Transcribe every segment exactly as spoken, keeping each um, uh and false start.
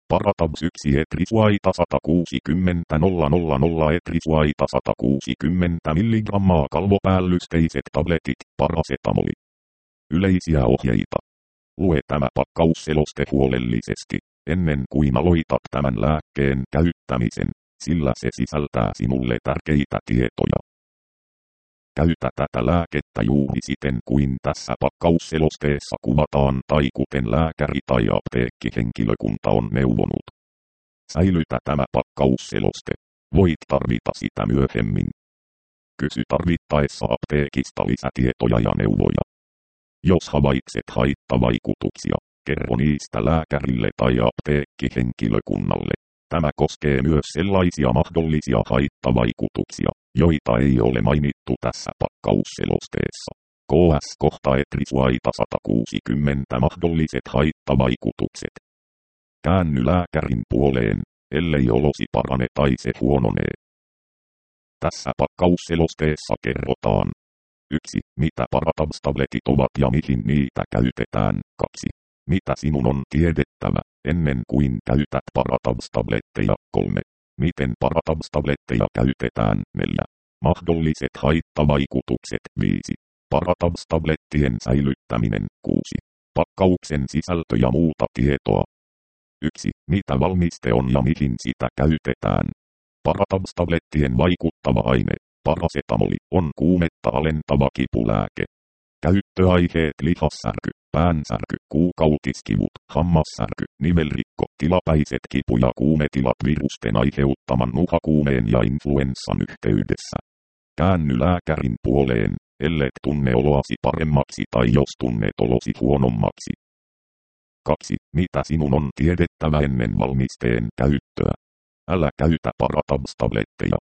Paratabs yksi etrisuaita sata kuusikymmentä nolla nolla nolla etrisuaita sata kuusikymmentä milligrammaa kalvopäällysteiset tabletit, parasetamoli. Yleisiä ohjeita. Lue tämä pakkausseloste huolellisesti, ennen kuin aloitat tämän lääkkeen käyttämisen, sillä se sisältää sinulle tärkeitä tietoja. Käytä tätä lääkettä juuri siten kuin tässä pakkausselosteessa kuvataan tai kuten lääkäri tai apteekkihenkilökunta on neuvonut. Säilytä tämä pakkausseloste. Voit tarvita sitä myöhemmin. Kysy tarvittaessa apteekista lisätietoja ja neuvoja. Jos havaitset haittavaikutuksia, kerro niistä lääkärille tai apteekkihenkilökunnalle. Tämä koskee myös sellaisia mahdollisia haittavaikutuksia, joita ei ole mainittu tässä pakkausselosteessa. K S kohta etrisuaita sata kuusikymmentä mahdolliset haittavaikutukset. Käänny lääkärin puoleen, ellei olosi parane tai se huononee. Tässä pakkausselosteessa kerrotaan. yksi. Mitä Paratabs-tabletit ovat ja mihin niitä käytetään. kaksi. Mitä sinun on tiedettävä, ennen kuin käytät Paratabs-tabletteja. kolme. Miten Paratabs-tabletteja käytetään. neljä. Mahdolliset haittavaikutukset. viisi. Paratabs-tablettien säilyttäminen. kuusi. Pakkauksen sisältö ja muuta tietoa. yksi. Mitä valmiste on ja mihin sitä käytetään. Paratabs-tablettien vaikuttava aine, parasetamoli, on kuumetta alentava kipulääke. Käyttöaiheet: lihassärky, päänsärky, kuukautiskivut, hammassärky, nivelrikko, tilapäiset kipu- ja kuumetilat virusten aiheuttaman nuhakuumeen ja influenssan yhteydessä. Käänny lääkärin puoleen, ellet tunne oloasi paremmaksi tai jos tunnet olosi huonommaksi. kaksi. Mitä sinun on tiedettävä ennen valmisteen käyttöä? Älä käytä Paratabs-tabletteja.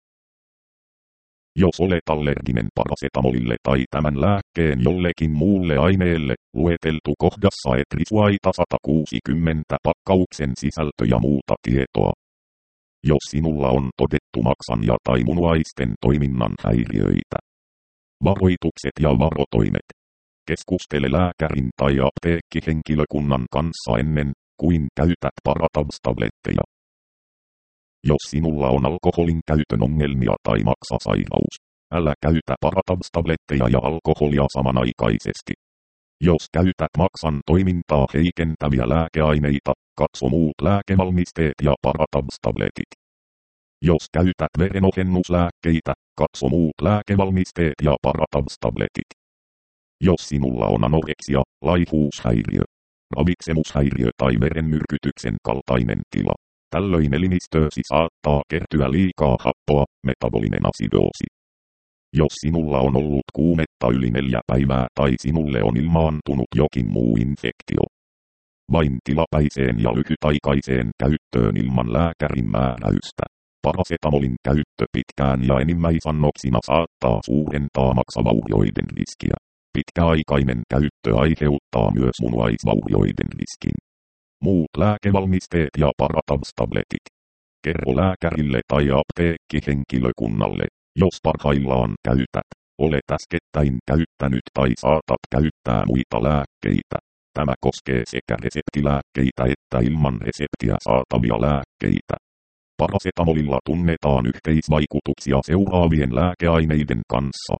Jos olet allerginen parasetamolille tai tämän lääkkeen jollekin muulle aineelle, lueteltu kohdassa etrisuaita sata kuusikymmentä pakkauksen sisältö ja muuta tietoa. Jos sinulla on todettu maksan ja tai munuaisten toiminnan häiriöitä. Varoitukset ja varotoimet. Keskustele lääkärin tai apteekkihenkilökunnan kanssa ennen kuin käytät Paratabs-tabletteja. Jos sinulla on alkoholin käytön ongelmia tai maksasairaus, älä käytä Paratabs-tabletteja ja alkoholia samanaikaisesti. Jos käytät maksan toimintaa heikentäviä lääkeaineita, katso muut lääkevalmisteet ja Paratabs-tabletit. Jos käytät verenohennuslääkkeitä, katso muut lääkevalmisteet ja Paratabs-tabletit. Jos sinulla on anoreksia, laihuushäiriö, ravitsemushäiriö tai verenmyrkytyksen kaltainen tila, tällöin elimistöösi saattaa kertyä liikaa happoa, metabolinen asidoosi. Jos sinulla on ollut kuumetta yli neljä päivää tai sinulle on ilmaantunut jokin muu infektio. Vain tilapäiseen ja lyhytaikaiseen käyttöön ilman lääkärin määräystä. Parasetamolin käyttö pitkään ja enimmäisannoksina saattaa suurentaa maksavaurioiden riskiä. Pitkäaikainen käyttö aiheuttaa myös munuaisvaurioiden riskin. Muut lääkevalmisteet ja Paratabs-tabletit. Kerro lääkärille tai apteekkihenkilökunnalle, jos parhaillaan käytät, olet äskettäin käyttänyt tai saatat käyttää muita lääkkeitä. Tämä koskee sekä reseptilääkkeitä että ilman reseptiä saatavia lääkkeitä. Parasetamolilla tunnetaan yhteisvaikutuksia seuraavien lääkeaineiden kanssa.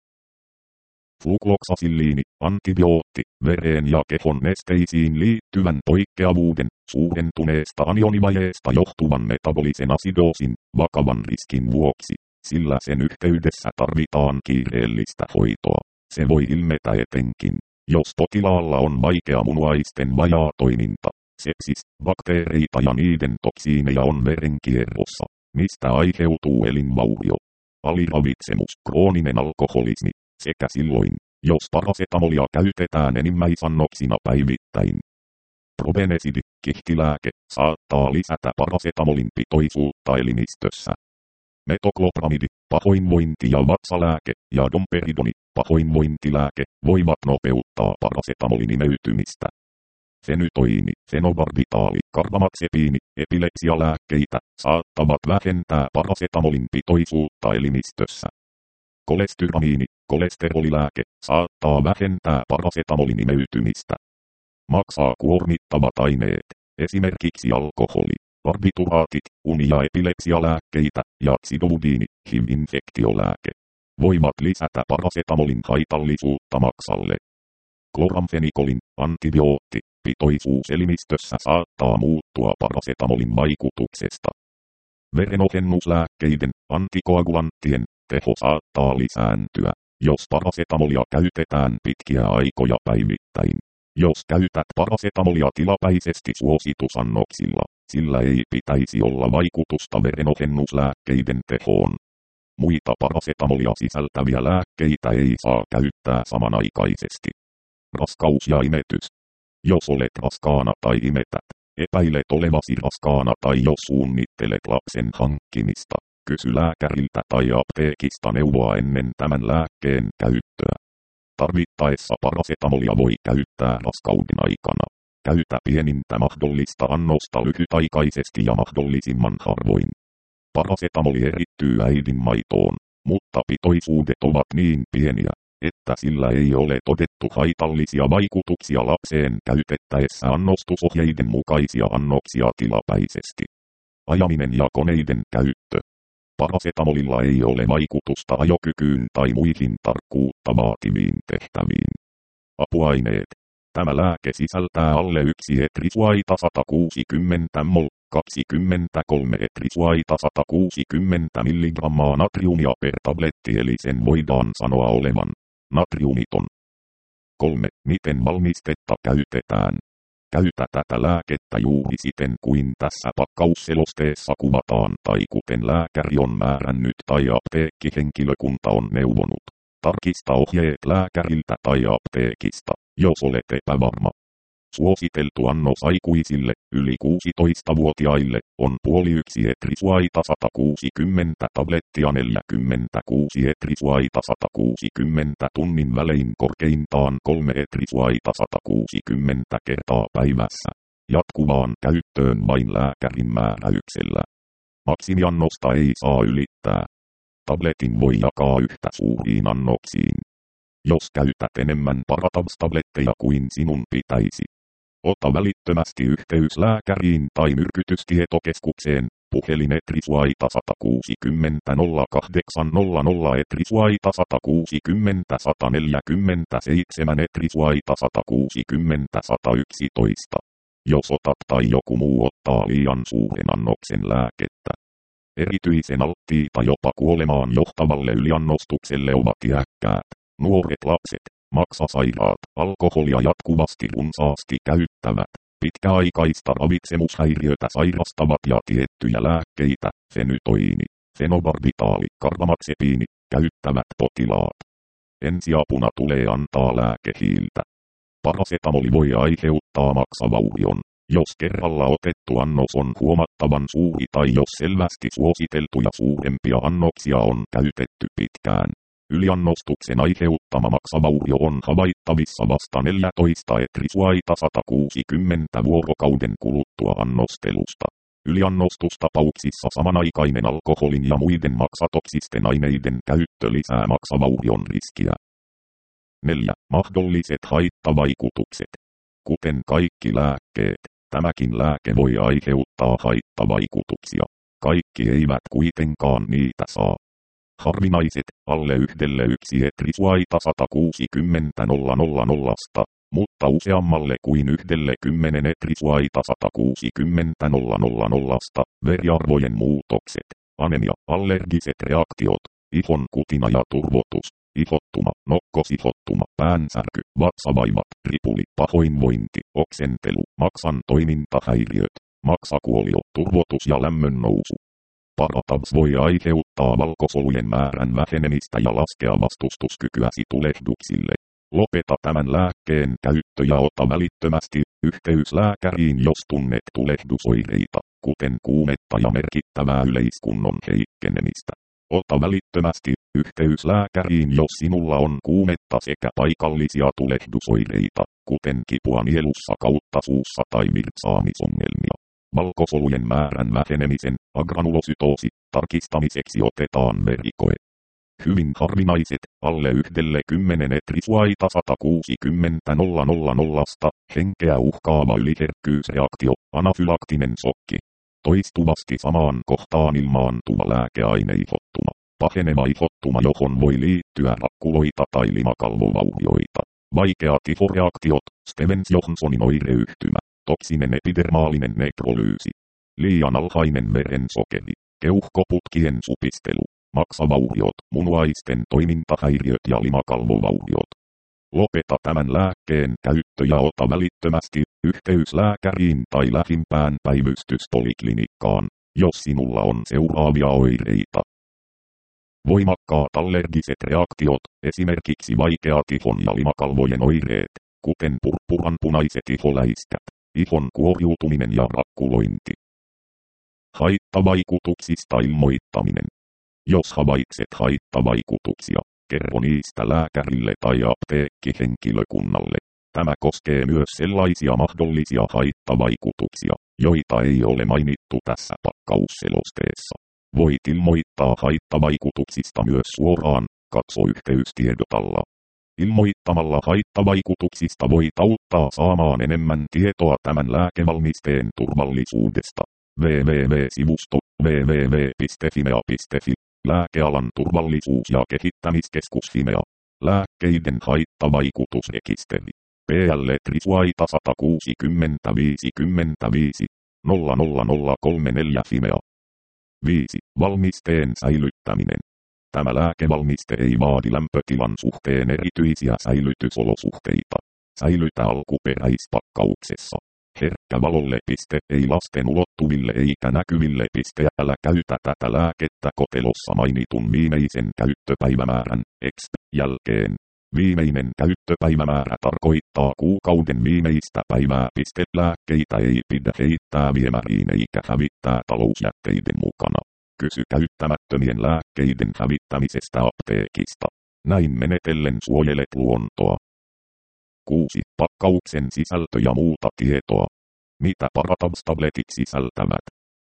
Flukloksasilliini, antibiootti, vereen ja kehon nesteisiin liittyvän poikkeavuuden, suurentuneesta anionivajeesta johtuvan metabolisen asidoosin, vakavan riskin vuoksi, sillä sen yhteydessä tarvitaan kiireellistä hoitoa. Se voi ilmetä etenkin, jos potilaalla on vaikea munuaisten vajaa toiminta, sepsis, bakteereita ja niiden toksiineja on verenkierrossa, mistä aiheutuu elinvaurio, aliravitsemus, krooninen alkoholismi, sekä silloin, jos parasetamolia käytetään enimmäisannoksina päivittäin. Probenesidi, kihtilääke, saattaa lisätä parasetamolin pitoisuutta elimistössä. Metoklopramidi, pahoinvointi- ja vatsalääke, ja domperidoni, pahoinvointilääke, voivat nopeuttaa parasetamolin imeytymistä. Fenytoini, fenobarbitaali, karbamazepiini, epilepsialääkkeitä, saattavat vähentää parasetamolin pitoisuutta elimistössä. Kolestyramiini, kolesterolilääke, saattaa vähentää parasetamolin imeytymistä. Maksaa kuormittavat aineet, esimerkiksi alkoholi, barbituraatit, uni- ja epilepsialääkkeitä ja xidobudiini, H I V-infektiolääke. Voivat lisätä parasetamolin haitallisuutta maksalle. Kloramfenikolin, antibiootti, pitoisuus elimistössä saattaa muuttua parasetamolin vaikutuksesta. Verenohennuslääkkeiden, antikoagulanttien, teho saattaa lisääntyä, jos parasetamolia käytetään pitkiä aikoja päivittäin. Jos käytät parasetamolia tilapäisesti suositusannoksilla, sillä ei pitäisi olla vaikutusta verenohennuslääkkeiden tehoon. Muita parasetamolia sisältäviä lääkkeitä ei saa käyttää samanaikaisesti. Raskaus ja imetys. Jos olet raskaana tai imetät, epäilet olevasi raskaana tai jos suunnittelet lapsen hankkimista, kysy lääkäriltä tai apteekista neuvoa ennen tämän lääkkeen käyttöä. Tarvittaessa parasetamolia voi käyttää raskauden aikana. Käytä pienintä mahdollista annosta lyhytaikaisesti ja mahdollisimman harvoin. Parasetamoli erittyy äidin maitoon, mutta pitoisuudet ovat niin pieniä, että sillä ei ole todettu haitallisia vaikutuksia lapseen käytettäessä annostusohjeiden mukaisia annoksia tilapäisesti. Ajaminen ja koneiden käyttö. Parasetamolilla ei ole vaikutusta ajokykyyn tai muihin tarkkuutta vaativiin tehtäviin. Apuaineet. Tämä lääke sisältää alle yksi etrisuaita sata kuusikymmentä mol, kaksikymmentäkolme etrisuaita sata kuusikymmentä milligrammaa natriumia per tabletti eli sen voidaan sanoa olevan natriumiton. kolme. Miten valmistetta käytetään? Käytä tätä lääkettä juuri siten kuin tässä pakkausselosteessa kuvataan tai kuten lääkäri on määrännyt tai apteekkihenkilökunta on neuvonut. Tarkista ohjeet lääkäriltä tai apteekista, jos olet epävarma. Suositeltu annos aikuisille, yli kuusitoistavuotiaille, on puoli yksi etrisuaita sata kuusikymmentä tablettia neljäkymmentäkuusi etrisuaita sata kuusikymmentä tunnin välein korkeintaan kolme etrisuaita sata kuusikymmentä kertaa päivässä. Jatkuvaan käyttöön vain lääkärin määräyksellä. Maksimiannosta ei saa ylittää. Tabletin voi jakaa yhtä suuriin annoksiin. Jos käytät enemmän Paratabs-tabletteja kuin sinun pitäisi, ota välittömästi yhteys lääkäriin tai myrkytystietokeskukseen, puhelin etrisuaita sata kuusikymmentä nolla kahdeksan nolla nolla etrisuaita sata kuusikymmentä sata neljäkymmentäseitsemän etrisuaita sata kuusikymmentä sata yksitoista. Jos otat tai joku muu ottaa liian suuren annoksen lääkettä. Erityisen alttiita jopa kuolemaan johtavalle yliannostukselle ovat iäkkäät, nuoret lapset, maksasairaat, alkoholia jatkuvasti runsaasti käyttävät, pitkäaikaista ravitsemushäiriötä sairastavat ja tiettyjä lääkkeitä, fenytoiini, fenobarbitaali, karbamaxepiini, käyttävät potilaat. Ensiapuna tulee antaa lääkehiiltä. Parasetamoli voi aiheuttaa maksavaurion, jos kerralla otettu annos on huomattavan suuri tai jos selvästi suositeltuja suurempia annoksia on käytetty pitkään. Yliannostuksen aiheuttama maksavaurio on havaittavissa vasta neljätoista etrisuaita sata kuusikymmentä vuorokauden kuluttua annostelusta. Yliannostustapauksissa samanaikainen alkoholin ja muiden maksatoksisten aineiden käyttö lisää maksavaurion riskiä. neljä. Mahdolliset haittavaikutukset. Kuten kaikki lääkkeet, tämäkin lääke voi aiheuttaa haittavaikutuksia. Kaikki eivät kuitenkaan niitä saa. Harvinaiset, alle yhdelle yksi etrisuaita sata kuusikymmentä nolla nolla nollasta, mutta useammalle kuin yhdelle kymmenen etrisuaita sata kuusikymmentä nolla nolla nollasta, veriarvojen muutokset, anemia, allergiset reaktiot, ihon kutina ja turvotus, ihottuma, nokkosihottuma, päänsärky, vatsavaivat, ripuli, pahoinvointi, oksentelu, maksan toimintahäiriöt, maksakuolio, turvotus ja lämmön nousu. Paratabs voi aiheuttaa valkosolujen määrän vähenemistä ja laskea vastustuskykyäsi tulehduksille. Lopeta tämän lääkkeen käyttö ja ota välittömästi yhteys lääkäriin, jos tunnet tulehdusoireita, kuten kuumetta ja merkittävää yleiskunnon heikkenemistä. Ota välittömästi yhteys lääkäriin, jos sinulla on kuumetta sekä paikallisia tulehdusoireita, kuten kipua nielussa kautta suussa tai virtsaamisongelmia. Valkosolujen määrän vähenemisen, agranulosytoosi, tarkistamiseksi otetaan verikoe. Hyvin harvinaiset, alle yhdelle kymmenen etrisuaita sata kuusikymmentä nolla nolla nollasta, henkeä uhkaava yliherkkyysreaktio, anafylaktinen sokki. Toistuvasti samaan kohtaan ilmaantuva lääkeaineihottuma. Paheneva ihottuma, johon voi liittyä rakkuloita tai limakalvovaurioita. Vaikeat ihoreaktiot, Stevens-Johnsonin oireyhtymä, toksinen epidermaalinen nekrolyysi. Liian alhainen verensokeri, keuhkoputkien supistelu, maksavauriot, munuaisten toimintahäiriöt ja limakalvovauriot. Lopeta tämän lääkkeen käyttö ja ota välittömästi yhteys lääkäriin tai lähimpään päivystyspoliklinikkaan, jos sinulla on seuraavia oireita. Voimakkaat allergiset reaktiot, esimerkiksi vaikeat ihon ja limakalvojen oireet, kuten purppuranpunaiset iholäiskät, ihon kuoriutuminen ja rakkulointi. Haittavaikutuksista ilmoittaminen. Jos havaitset haittavaikutuksia, kerro niistä lääkärille tai apteekkihenkilökunnalle. Tämä koskee myös sellaisia mahdollisia haittavaikutuksia, joita ei ole mainittu tässä pakkausselosteessa. Voit ilmoittaa haittavaikutuksista myös suoraan, katso yhteystiedot alla. Ilmoittamalla haittavaikutuksista voit auttaa saamaan enemmän tietoa tämän lääkevalmisteen turvallisuudesta. www-sivusto www piste fimea piste fi Lääkealan turvallisuus- ja kehittämiskeskus Fimea. Lääkkeiden haittavaikutusrekisteri. P L Trisvaita sata kuusikymmentä viisikymmentäviisi nolla nolla nolla kolme neljä Fimea. viisi. Valmisteen säilyttäminen. Tämä lääkevalmiste ei vaadi lämpötilan suhteen erityisiä säilytysolosuhteita. Säilytä alkuperäispakkauksessa. Herkkä valolle piste, ei lasten ulottuville eikä näkyville piste. Älä käytä tätä lääkettä kotelossa mainitun viimeisen käyttöpäivämäärän, exp. jälkeen. Viimeinen käyttöpäivämäärä tarkoittaa kuukauden viimeistä päivää. Piste. Lääkkeitä ei pidä heittää viemäriin eikä hävittää talousjätteiden mukana. Kysy käyttämättömien lääkkeiden hävittämisestä apteekista. Näin menetellen suojelet luontoa. kuusi. Pakkauksen sisältö ja muuta tietoa. Mitä Paratabs-tabletit sisältävät?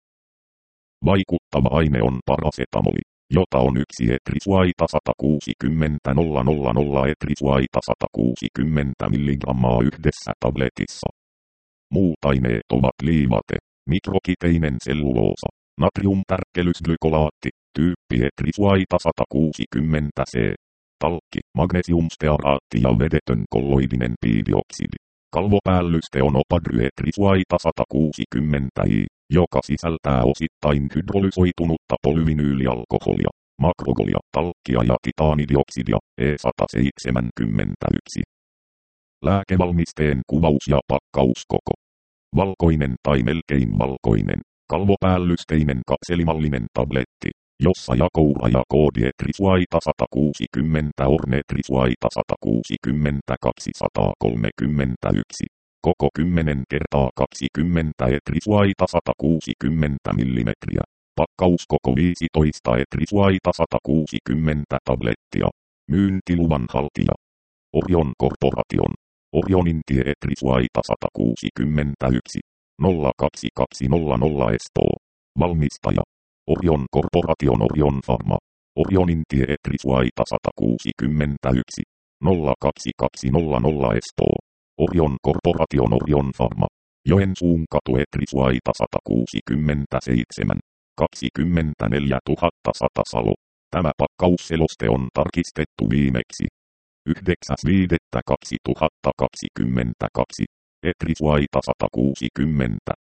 Vaikuttava aine on parasetamoli, jota on yksi Etrisuaita sata kuusikymmentä nolla nolla nolla Etrisuaita sata kuusikymmentä milligrammaa yhdessä tabletissa. Muut aineet ovat liivate, mikrokiteinen selluloosa, natriumtärkkelysglykolaatti, tyyppi Etrisuaita sata kuusikymmentä C. Talkki, magnesiumstearaatti ja vedetön kolloidinen piidioksidi. Kalvopäällyste on opadryetrisuaita sata kuusikymmentä I, joka sisältää osittain hydrolysoitunutta polyvinyylialkoholia, makrogolia, talkkia ja titaanidioksidia, E sata seitsemänkymmentäyksi. Lääkevalmisteen kuvaus ja pakkauskoko. Valkoinen tai melkein valkoinen, kalvopäällysteinen kapselimallinen tabletti, jossa jakoura ja koodi Etrisuaita sata kuusikymmentä Ornetrisuaita sata kuusikymmentä kaksisataakolmekymmentäyksi. Koko kymmenen kertaa kaksikymmentä Etrisuaita sata kuusikymmentä millimetriä. Pakkauskoko viisitoista Etrisuaita sata kuusikymmentä tablettia. Myyntiluvan haltija. Orion Corporation. Orionin tie Etrisuaita sata kuusikymmentäyksi nolla kaksi kaksi nolla nolla Espoo. Valmistaja. Orion Corporation Orion Pharma. Orionin tie Etrisuaita sata kuusikymmentäyksi nolla kaksi kaksi nolla nolla Espoo. Orion Corporation Orion Pharma. Joensuun katu Etrisuaita sata kuusikymmentäseitsemän kaksikymmentäneljä tuhatta sata Salo. Tämä pakkausseloste on tarkistettu viimeksi yhdeksäs viidettä kaksituhattakaksikymmentäkaksi. Etrisuaita sata kuusikymmentä.